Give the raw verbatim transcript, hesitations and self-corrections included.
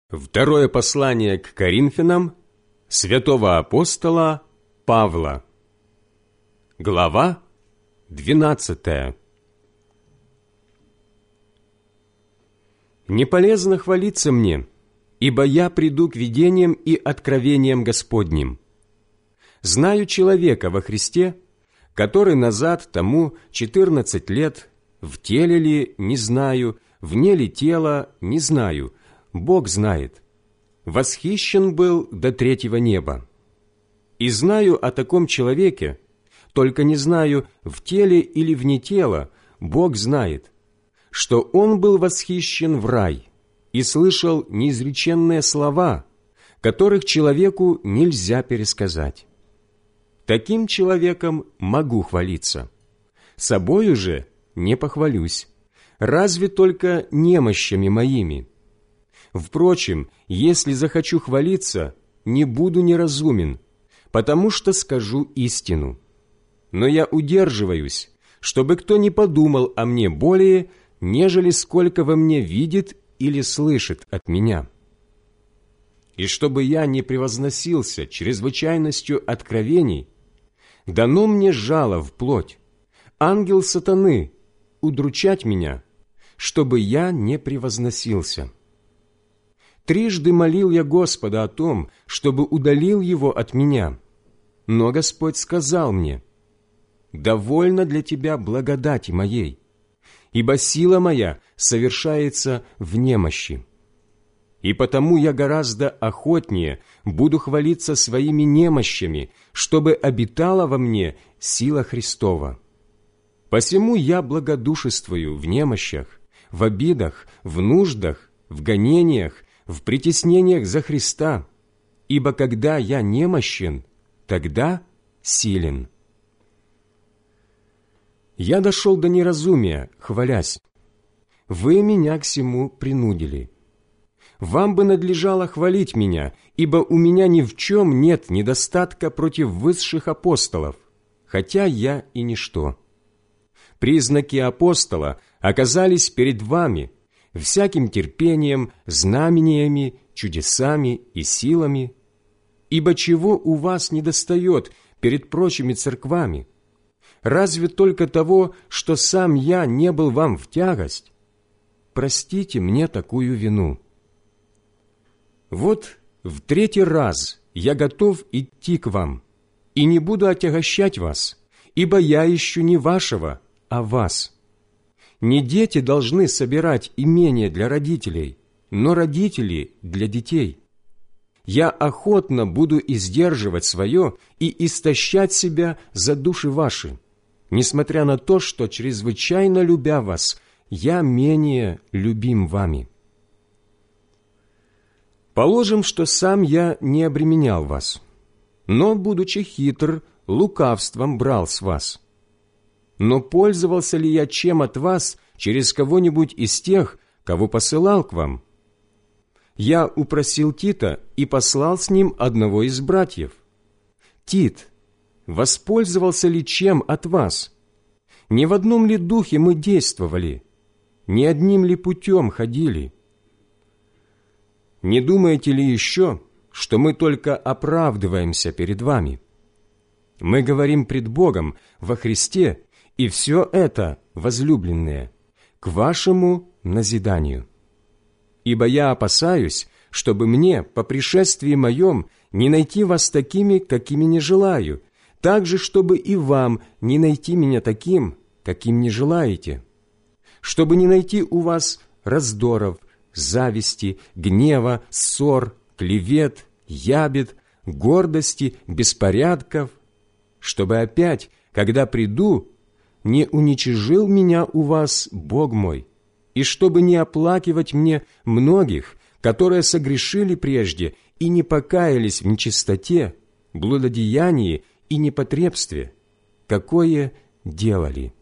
Второе послание к Коринфянам святого апостола Павла. Глава двенадцатая. «Не полезно хвалиться мне, ибо я приду к видениям и откровениям Господним. Знаю человека во Христе, который назад тому четырнадцать лет, в теле ли, не знаю, вне ли тела, не знаю, Бог знает, восхищен был до третьего неба. И знаю о таком человеке, только не знаю, в теле или вне тела, Бог знает, что он был восхищен в рай и слышал неизреченные слова, которых человеку нельзя пересказать. Таким человеком могу хвалиться. Собою же не похвалюсь, разве только немощами моими. Впрочем, если захочу хвалиться, не буду неразумен, потому что скажу истину. Но я удерживаюсь, чтобы кто не подумал о мне более, нежели сколько во мне видит или слышит от меня. И чтобы я не превозносился чрезвычайностью откровений, дано мне жало в плоть, ангел сатаны, удручать меня, чтобы я не превозносился. Трижды молил я Господа о том, чтобы удалил его от меня, но Господь сказал мне: «Довольно для тебя благодати моей, ибо сила моя совершается в немощи. И потому я гораздо охотнее буду хвалиться своими немощами, чтобы обитала во мне сила Христова. Посему я благодушествую в немощах, в обидах, в нуждах, в гонениях, в притеснениях за Христа, ибо когда я немощен, тогда силен». Я дошел до неразумия, хвалясь. Вы меня к сему принудили. Вам бы надлежало хвалить меня, ибо у меня ни в чем нет недостатка против высших апостолов, хотя я и ничто. Признаки апостола оказались перед вами всяким терпением, знамениями, чудесами и силами. Ибо чего у вас недостает перед прочими церквами? Разве только того, что сам я не был вам в тягость? Простите мне такую вину. Вот в третий раз я готов идти к вам, и не буду отягощать вас, ибо я ищу не вашего, а вас. Не дети должны собирать имение для родителей, но родители для детей. Я охотно буду издерживать свое и истощать себя за души ваши, несмотря на то, что, чрезвычайно любя вас, я менее любим вами. Положим, что сам я не обременял вас, но, будучи хитр, лукавством брал с вас. Но пользовался ли я чем от вас через кого-нибудь из тех, кого посылал к вам? Я упросил Тита и послал с ним одного из братьев. Тит, воспользовался ли чем от вас? Не в одном ли духе мы действовали? Не одним ли путем ходили? Не думаете ли еще, что мы только оправдываемся перед вами? Мы говорим пред Богом во Христе, и все это, возлюбленные, к вашему назиданию. Ибо я опасаюсь, чтобы мне, по пришествии моем, не найти вас такими, какими не желаю, так же, чтобы и вам не найти меня таким, каким не желаете, чтобы не найти у вас раздоров, зависти, гнева, ссор, клевет, ябед, гордости, беспорядков, чтобы опять, когда приду, не уничижил меня у вас Бог мой, и чтобы не оплакивать мне многих, которые согрешили прежде и не покаялись в нечистоте, блудодеянии и непотребстве, какое делали.